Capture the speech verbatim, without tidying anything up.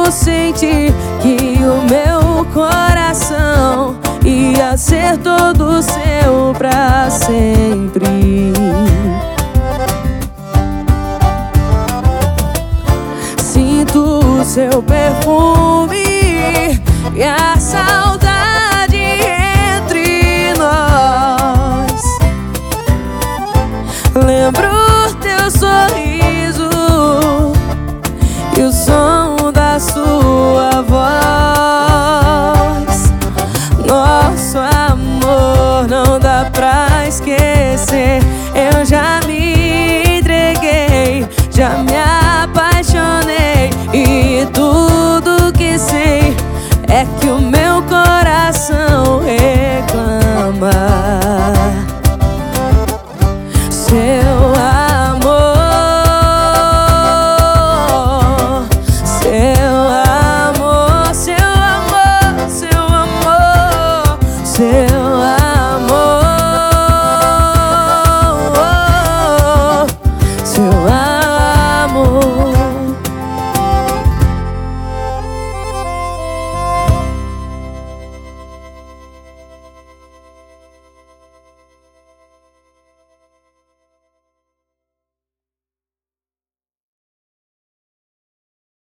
quando senti que o meu coração ia ser todo seu pra sempre. Sinto o seu perfume e a saudade entre nós. Lembro teu sorriso